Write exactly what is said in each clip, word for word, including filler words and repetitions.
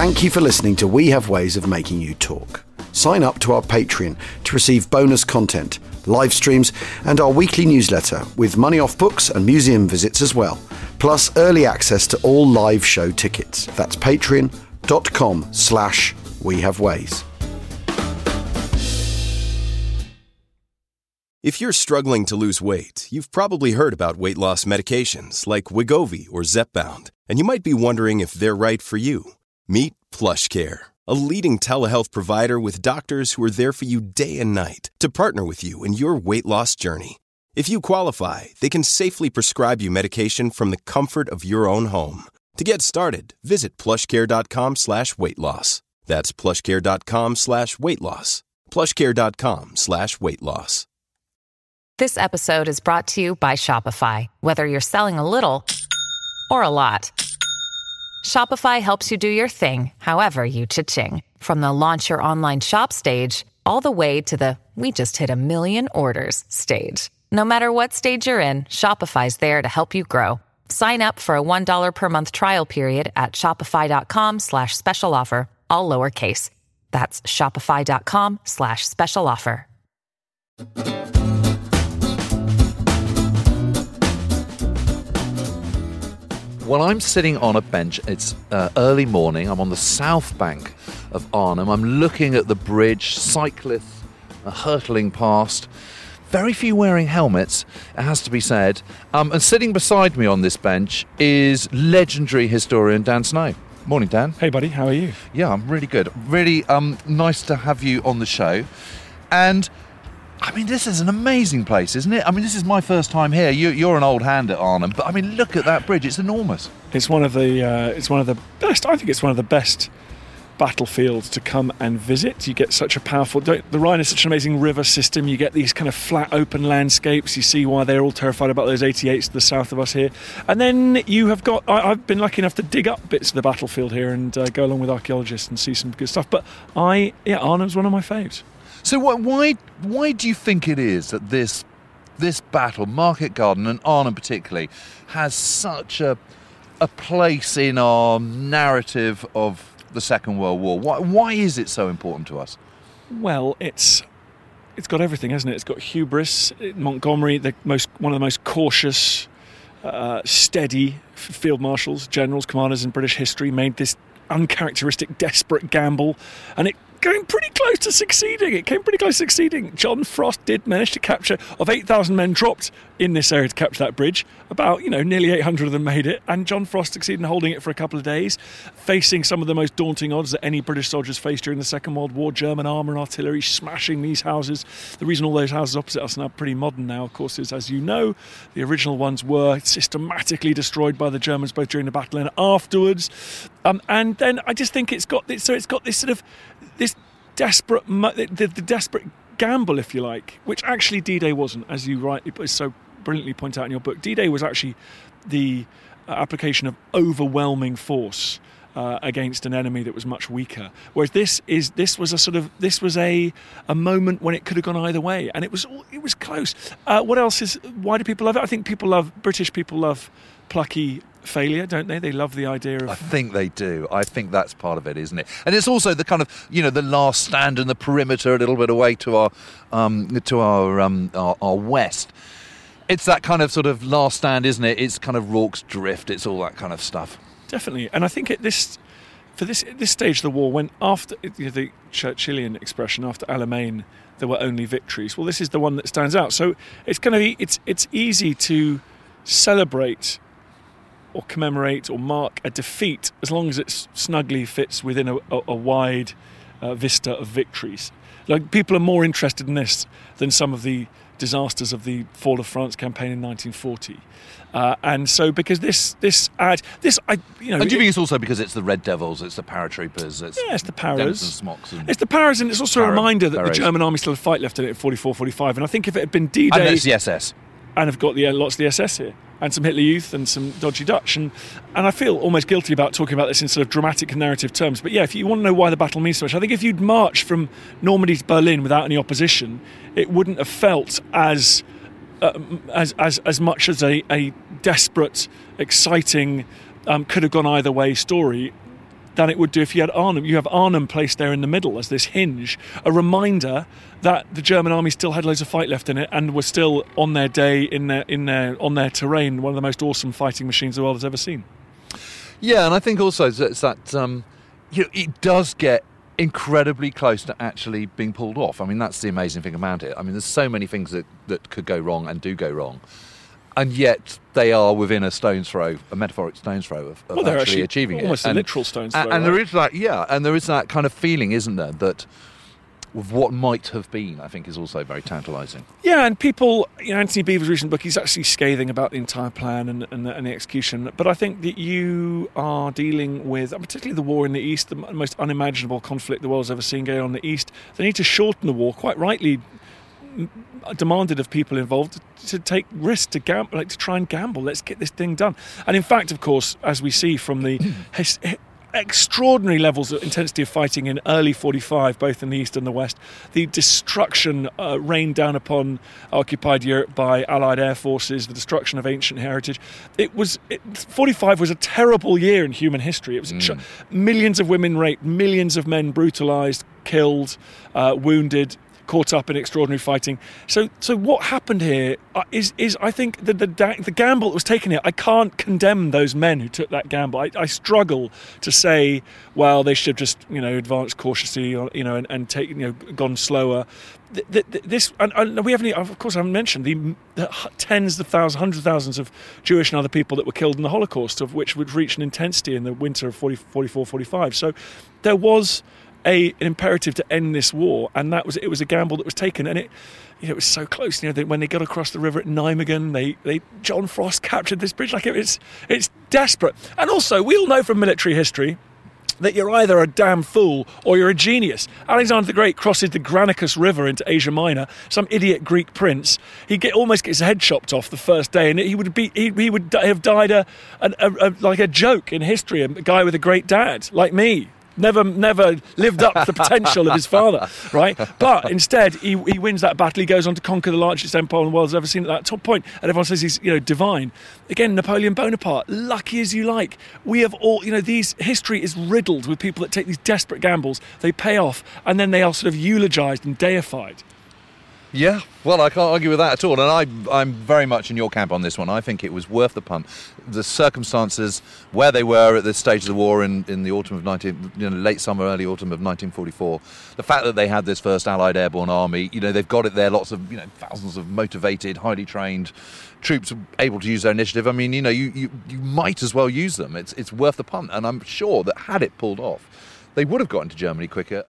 Thank you for listening to We Have Ways of Making You Talk. Sign up to our Patreon to receive bonus content, live streams, and our weekly newsletter with money off books and museum visits as well, plus early access to all live show tickets. That's patreon.com slash We Have Ways. If you're struggling to lose weight, you've probably heard about weight loss medications like Wegovy or Zepbound, and you might be wondering if they're right for you. Meet PlushCare, a leading telehealth provider with doctors who are there for you day and night to partner with you in your weight loss journey. If you qualify, they can safely prescribe you medication from the comfort of your own home. To get started, visit plushcare.com slash weight loss. That's plushcare.com slash weight loss. plushcare.com slash weight loss. This episode is brought to you by Shopify. Whether you're selling a little or a lot, Shopify helps you do your thing, however you cha-ching. From the launch your online shop stage, all the way to the we just hit a million orders stage. No matter what stage you're in, Shopify's there to help you grow. Sign up for a one dollar per month trial period at shopify.com slash special offer, all lowercase. That's shopify.com slash special offer. Well, I'm sitting on a bench. It's uh, early morning. I'm on the south bank of Arnhem. I'm looking at the bridge, cyclists are hurtling past. Very few wearing helmets, it has to be said. Um, and sitting beside me on this bench is legendary historian Dan Snow. Morning, Dan. Hey, buddy. How are you? Yeah, I'm really good. Really um, nice to have you on the show. And I mean, this is an amazing place, isn't it? I mean, this is my first time here. You, you're an old hand at Arnhem, but I mean, look at that bridge. It's enormous. It's one of the. Uh, it's one of the best. I think it's one of the best battlefields to come and visit. You get such a powerful. The Rhine is such an amazing river system. You get these kind of flat, open landscapes. You see why they're all terrified about those eighty-eights to the south of us here. And then you have got. I, I've been lucky enough to dig up bits of the battlefield here and uh, go along with archaeologists and see some good stuff. But I, yeah, Arnhem's one of my faves. So why why do you think it is that this this battle, Market Garden and Arnhem particularly, has such a a place in our narrative of the Second World War? Why why is it so important to us? Well, it's it's got everything, hasn't it? It's got hubris. Montgomery, the most one of the most cautious, uh, steady field marshals, generals, commanders in British history, made this uncharacteristic, desperate gamble, and it came pretty close to succeeding. It came pretty close to succeeding. John Frost did manage to capture, of eight thousand men dropped in this area to capture that bridge, about, you know, nearly eight hundred of them made it, and John Frost succeeded in holding it for a couple of days, facing some of the most daunting odds that any British soldiers faced during the Second World War. German armour and artillery smashing these houses. The reason all those houses opposite us are now pretty modern now, of course, is, as you know, the original ones were systematically destroyed by the Germans both during the battle and afterwards. Um, and then I just think it's got this, so it's got this sort of this desperate, the, the, the desperate gamble, if you like, which actually D-Day wasn't, as you rightly so brilliantly point out in your book. D-Day was actually the uh, application of overwhelming force uh, against an enemy that was much weaker. Whereas this is this was a sort of this was a a moment when it could have gone either way, and it was it was close. Uh, what else is? Why do people love it? I think people love British people love plucky failure, don't they? They love the idea of... I think they do. I think that's part of it, isn't it? And it's also the kind of, you know, the last stand and the perimeter a little bit away to our um, to our, um, our our west. It's that kind of sort of last stand, isn't it? It's kind of Rorke's Drift. It's all that kind of stuff. Definitely. And I think at this, for this this stage of the war, when after you know, the Churchillian expression, after Alamein, there were only victories. Well, this is the one that stands out. So it's going to be it's it's easy to celebrate or commemorate or mark a defeat as long as it snugly fits within a, a, a wide uh, vista of victories. Like, people are more interested in this than some of the disasters of the Fall of France campaign in nineteen forty. Uh, and so because this this ad this I you know and do you it, think it's also because it's the Red Devils, it's the paratroopers, it's yeah, it's the paras, smocks and it's the paras, and it's also para, a reminder that paras. the German army still had fight left in it in forty-four forty-five. And I think if it had been D-Day, and it's the S S, and have got the uh, lots of the S S here, and some Hitler Youth and some dodgy Dutch, and and I feel almost guilty about talking about this in sort of dramatic narrative terms. But yeah, if you want to know why the battle means so much, I think if you'd marched from Normandy to Berlin without any opposition, it wouldn't have felt as uh, as as as much as a, a desperate, exciting, um, could have gone either way story than it would do if you had Arnhem. You have Arnhem placed there in the middle as this hinge, a reminder that the German army still had loads of fight left in it and were still on their day in their in their on their terrain, one of the most awesome fighting machines the world has ever seen. Yeah, and I think also it's that um, you know, it does get incredibly close to actually being pulled off. I mean, that's the amazing thing about it. I mean, there's so many things that, that could go wrong and do go wrong, and yet they are within a stone's throw, a metaphoric stone's throw of, of well, they're actually, actually achieving almost it. Almost a and, literal stone's throw. And, and right? there is that, yeah, and there is that kind of feeling, isn't there, that with what might have been, I think, is also very tantalising. Yeah, and people, you know, Anthony Beevor's recent book, he's actually scathing about the entire plan and, and, the, and the execution. But I think that you are dealing with, particularly the war in the East, the most unimaginable conflict the world's ever seen going on in the East. They need to shorten the war, quite rightly demanded of people involved to take risks, to gamble, like to try and gamble. Let's get this thing done. And in fact, of course, as we see from the his, extraordinary levels of intensity of fighting in early forty-five, both in the East and the West, the destruction uh, rained down upon occupied Europe by Allied air forces, the destruction of ancient heritage. It was it, forty-five was a terrible year in human history. It was Mm. ch- millions of women raped, millions of men brutalised, killed, uh, wounded, caught up in extraordinary fighting. So, so what happened here uh, is, is I think the, the the gamble that was taken here. I can't condemn those men who took that gamble. I, I struggle to say, well, they should have just, you know, advanced cautiously, or, you know, and, and take, you know, gone slower. Th- th- this, and, and we haven't, of course, I haven't mentioned the, the tens of thousands, hundreds of thousands of Jewish and other people that were killed in the Holocaust, of which would reach an intensity in the winter of forty, forty-four, forty-five. So, there was A, an imperative to end this war, and that was it was a gamble that was taken, and it you know it was so close. You know, they, when they got across the river at Nijmegen, they, they John Frost captured this bridge. Like it, it's it's desperate. And also, we all know from military history that you're either a damn fool or you're a genius. Alexander the Great crosses the Granicus River into Asia Minor. Some idiot Greek prince, he get almost gets his head chopped off the first day, and he would be he, he would have died a, a, a, a like a joke in history. A guy with a great dad like me. Never, never lived up to the potential of his father, right? But instead, he, he wins that battle. He goes on to conquer the largest empire the world's ever seen at that top point, and everyone says he's, you know, divine. Again, Napoleon Bonaparte, lucky as you like. We have all, you know, these history is riddled with people that take these desperate gambles. They pay off, and then they are sort of eulogised and deified. Yeah, well, I can't argue with that at all, and I, I'm very much in your camp on this one. I think it was worth the punt. The circumstances, where they were at this stage of the war in, in the autumn of nineteen, you know, late summer, early autumn of nineteen forty-four, the fact that they had this first Allied airborne army, you know, they've got it there, lots of, you know, thousands of motivated, highly trained troops able to use their initiative. I mean, you know, you, you, you might as well use them. It's it's worth the punt, and I'm sure that had it pulled off, they would have gotten to Germany quicker.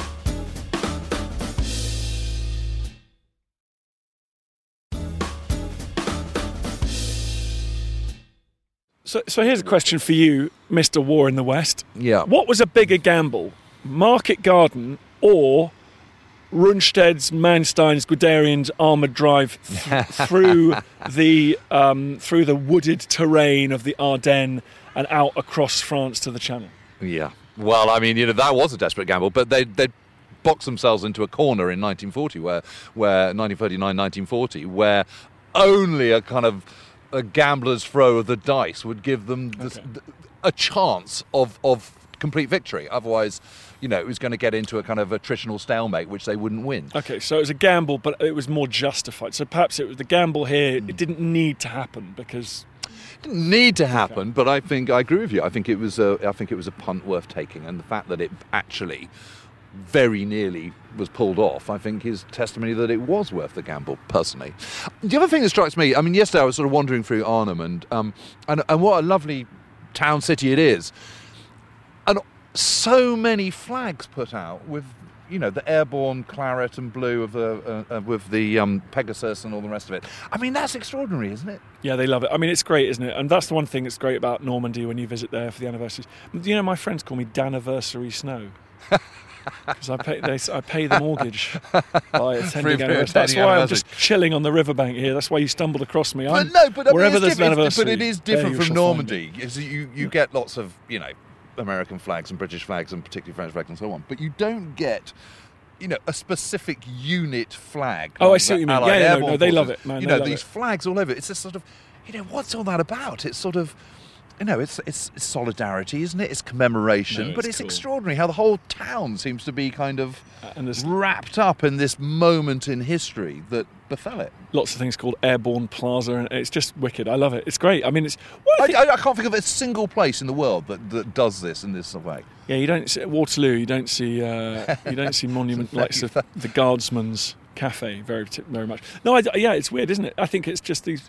So, so here's a question for you, Mister War in the West. Yeah. What was a bigger gamble, Market Garden or Rundstedt's, Manstein's, Guderian's armoured drive th- through the um, through the wooded terrain of the Ardennes and out across France to the Channel? Yeah. Well, I mean, you know, that was a desperate gamble, but they they boxed themselves into a corner in nineteen forty, where where nineteen thirty-nine, nineteen forty, where only a kind of a gambler's throw of the dice would give them this, Okay. a chance of of complete victory. Otherwise, you know, it was going to get into a kind of attritional stalemate, which they wouldn't win. Okay, so it was a gamble, but it was more justified. So perhaps it was the gamble here, it didn't need to happen because... Didn't need to happen, but I think I agree with you. I think it was a, I think it was a punt worth taking, and the fact that it actually very nearly was pulled off, I think, is testimony that it was worth the gamble, personally. The other thing that strikes me, I mean, yesterday I was sort of wandering through Arnhem, and um, and, and what a lovely town city it is. And so many flags put out with, you know, the airborne claret and blue of the uh, uh, with the um, Pegasus and all the rest of it. I mean, that's extraordinary, isn't it? Yeah, they love it. I mean, it's great, isn't it? And that's the one thing that's great about Normandy when you visit there for the anniversaries. You know, my friends call me Daniversary Snow. Because I pay, they, I pay the mortgage by attending anniversaries. That's why I'm just chilling on the riverbank here. That's why you stumbled across me. I'm, But no, but I mean, wherever it's there's an different, anniversary, but it is there different you from shall Normandy. Is you you get lots of, you know, American flags and British flags and particularly French flags and so on, but you don't get, you know, a specific unit flag. Oh, I like see what the you mean. Allied Yeah, yeah, no, Airborne no, they love Forces. it, man, You they know, love these it. flags all over. It's just sort of, you know, what's all that about? It's sort of, you know, it's, it's it's solidarity, isn't it? It's commemoration, No, but it's it's cool. extraordinary how the whole town seems to be kind of Uh, and there's wrapped up in this moment in history that befell it. lots of things called Airborne Plaza, and it's just wicked. I love it. It's great. I mean, it's well, I I, think- I, I can't think of a single place in the world that, that does this in this way. yeah. You don't see at Waterloo. You don't see uh, you don't see monument like so the Guardsman's Cafe very very much. No, I, yeah, it's weird, isn't it? I think it's just these.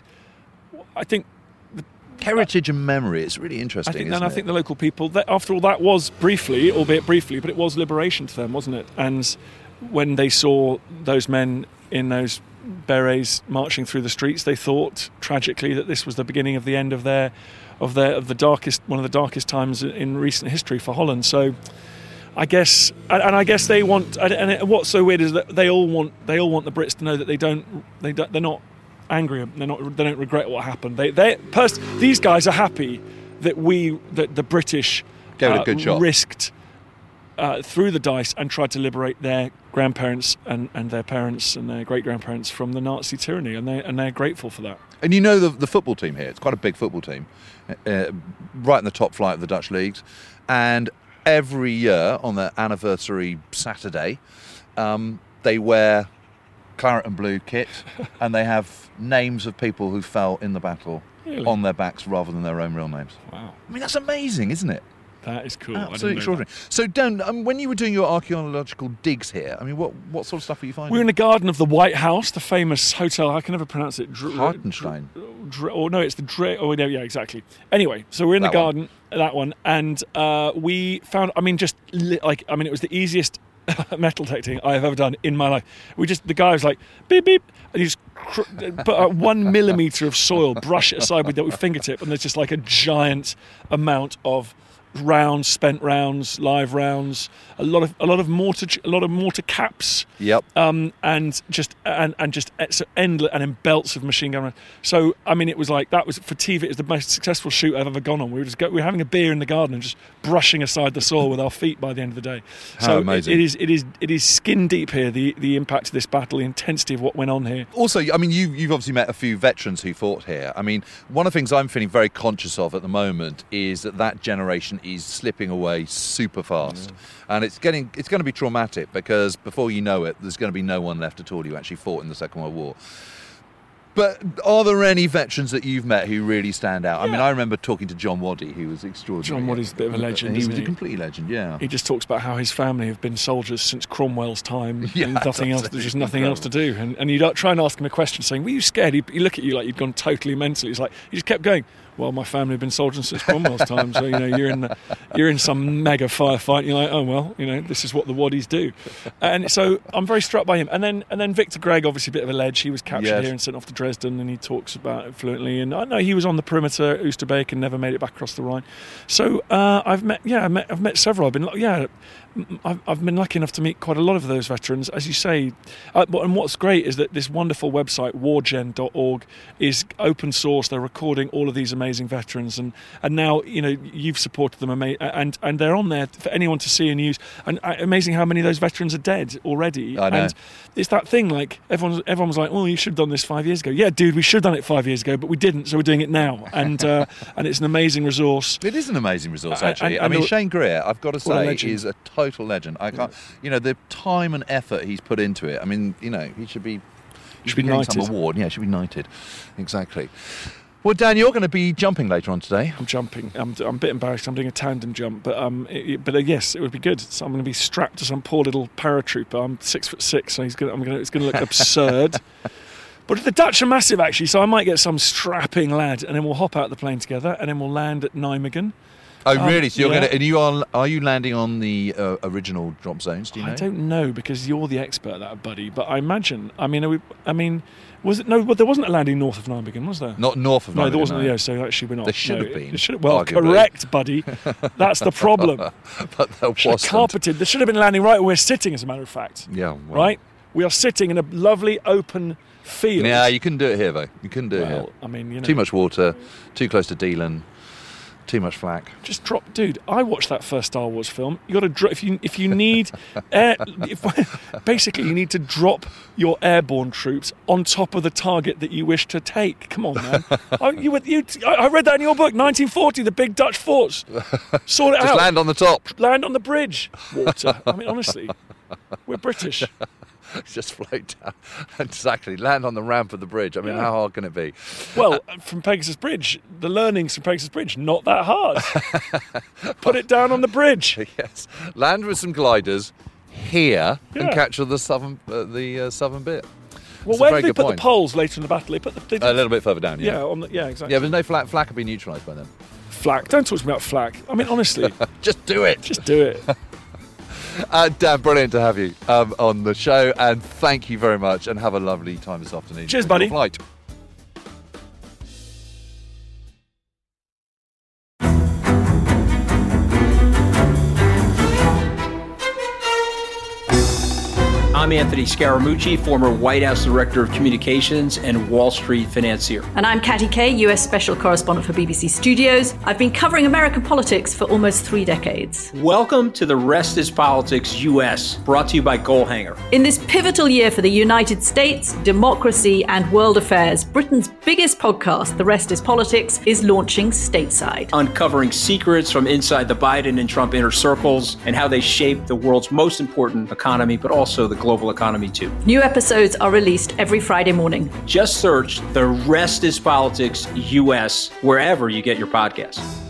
I think. Heritage and memory, it's really interesting, I think, isn't and I it? think the local people, that, after all, that was briefly, albeit briefly, but it was liberation to them, wasn't it? And when they saw those men in those berets marching through the streets, they thought tragically that this was the beginning of the end of their, of their, of the darkest, one of the darkest times in recent history for Holland. So, I guess, and, and I guess they want, and, and what's so weird is that they all want, they all want the Brits to know that they don't, they don't, they're not angry. They're not. They don't regret what happened. They, they, pers- these guys are happy that we, that the British, Gave it a uh, good shot. risked uh, threw the dice and tried to liberate their grandparents and, and their parents and their great grandparents from the Nazi tyranny, and they and they're grateful for that. And you know the the football team here. It's quite a big football team, uh, right in the top flight of the Dutch leagues, and every year on their anniversary Saturday, um, they wear claret and blue kit, and they have names of people who fell in the battle Really? on their backs rather than their own real names. Wow, I mean, that's amazing, isn't it? that is cool. I didn't know Absolutely extraordinary. So, Dan, um, when you were doing your archaeological digs here, I mean, what, what sort of stuff were you that. finding? We're in the garden of the White House, the famous hotel. I can never pronounce it. Dr- Hartenstein. Dr- or no, it's the Dre. Oh, no, yeah, exactly. Anyway, so we're in That the one. garden, that one, and uh, we found. I mean, just li- like I mean, it was the easiest metal detecting I have ever done in my life. We just the guy was like beep beep, and he just cr- put out one millimeter of soil, brush it aside with with fingertip, and there's just like a giant amount of rounds, spent rounds, live rounds, a lot of a lot of mortar, a lot of mortar caps. Yep. Um, and just and and just so endless and in belts of machine gun. So I mean, it was like that was for T V. It was the most successful shoot I've ever gone on. We were just go, we were having a beer in the garden and just brushing aside the soil with our feet by the end of the day. How so amazing. It, it is it is it is skin deep here. The the impact of this battle, the intensity of what went on here. Also, I mean, you, you've obviously met a few veterans who fought here. I mean, one of the things I'm feeling very conscious of at the moment is that that generation is slipping away super fast. And it's getting it's going to be traumatic because before you know it, there's going to be no one left at all who actually fought in the Second World War. But are there any veterans that you've met who really stand out? I mean, I remember talking to John Waddy, who was extraordinary. John Waddy's a bit of a legend, He isn't was he? a complete legend, yeah. He just talks about how his family have been soldiers since Cromwell's time, Yeah, and nothing that's else. There's just nothing else to do. And, and you don't try and ask him a question, saying, "Were you scared?" He, he look at you like you'd gone totally mental. He's like, he just kept going. Well, my family have been soldiers since Cromwell's time, so you know you're in the, you're in some mega firefight. And you're like, oh well, you know this is what the Waddies do, and so I'm very struck by him. And then and then Victor Gregg, obviously a bit of a ledge. He was captured Yes. here and sent off to Dresden, and he talks about it fluently. And I know he was on the perimeter at Oosterbeek and never made it back across the Rhine. So uh, I've met, yeah, I've met, I've met several. I've been, yeah. I've, I've been lucky enough to meet quite a lot of those veterans, as you say. Uh, but, and what's great is that this wonderful website, wargen dot org, is open source. They're recording all of these amazing veterans, and, and now you know you've supported them, ama- and and they're on there for anyone to see and use. And uh, amazing how many of those veterans are dead already. I know. And it's that thing like everyone's everyone's like, oh, you should have done this five years ago. Yeah, dude, we should have done it five years ago, but we didn't, so we're doing it now. And uh, and it's an amazing resource. It is an amazing resource, Uh, actually. and- I and mean, the- Shane Greer, I've got to What a say, legend. is a total legend. I can't, you know, the time and effort he's put into it. I mean, you know, he should be, he Should be getting some knighted. award. Yeah, should be knighted. Exactly. Well, Dan, you're going to be jumping later on today. I'm jumping. I'm, I'm a bit embarrassed. I'm doing a tandem jump, but um, it, it- but uh, yes, it would be good. So I'm going to be strapped to some poor little paratrooper. I'm six foot six, so he's going. I'm going. It's going to look absurd. But the Dutch are massive, actually. So I might get some strapping lad, and then we'll hop out the plane together, and then we'll land at Nijmegen. Oh, Um, really? So you're yeah. going to, and you are, are you landing on the uh, original drop zones? Do you know? I don't know because you're the expert at that, buddy. But I imagine. I mean, are we, I mean, was it no? But there wasn't a landing north of Nijmegen, was there? Not north of No, Nijmegen, there wasn't. no. Yeah, so actually we're not. There should no, have been, There should have. Well, arguably. correct, buddy. That's the problem. But there Should have wasn't. carpeted. There should have been landing right where we're sitting, as a matter of fact. Yeah. Well. Right? We are sitting in a lovely open field. Yeah, you couldn't do it here, though. You couldn't do it here. Well, I mean, you know. Too much water, too close to Dealan. Too much flack. Just drop, dude. I watched that first Star Wars film. You got to drop if you if you need, air, if, basically you need to drop your airborne troops on top of the target that you wish to take. Come on, man. I, you, you, I read that in your book, nineteen forty, the big Dutch forts. Sort it Just out. land on the top. Land on the bridge. Water. I mean, honestly, we're British. Just float down. Exactly. Land on the ramp of the bridge. I mean, Yeah. how hard can it be? Well, from Pegasus Bridge, the learnings from Pegasus Bridge, not that hard. Put it down on the bridge. Yes. Land with some gliders here and Yeah. capture the southern, uh, the uh, southern bit. Well, That's a where very did they good put point. the poles later in the battle? They put the, they did, A little bit further down, yeah. yeah, on the, yeah, exactly. Yeah, but there's no flak. Flak will be neutralised by them. Flak. Don't talk to me about flak. I mean, honestly, Just do it. just do it. Uh, Dan, brilliant to have you um, on the show, and thank you very much, and have a lovely time this afternoon. Cheers, on buddy. your Flight. I'm Anthony Scaramucci, former White House Director of Communications and Wall Street financier. And I'm Katty Kay, U S Special Correspondent for B B C Studios. I've been covering American politics for almost three decades. Welcome to The Rest is Politics U S, brought to you by Goalhanger. In this pivotal year for the United States, democracy, and world affairs, Britain's biggest podcast, The Rest is Politics, is launching stateside. Uncovering secrets from inside the Biden and Trump inner circles and how they shape the world's most important economy, but also the global economy too. New episodes are released every Friday morning. Just search The Rest is Politics U S wherever you get your podcasts.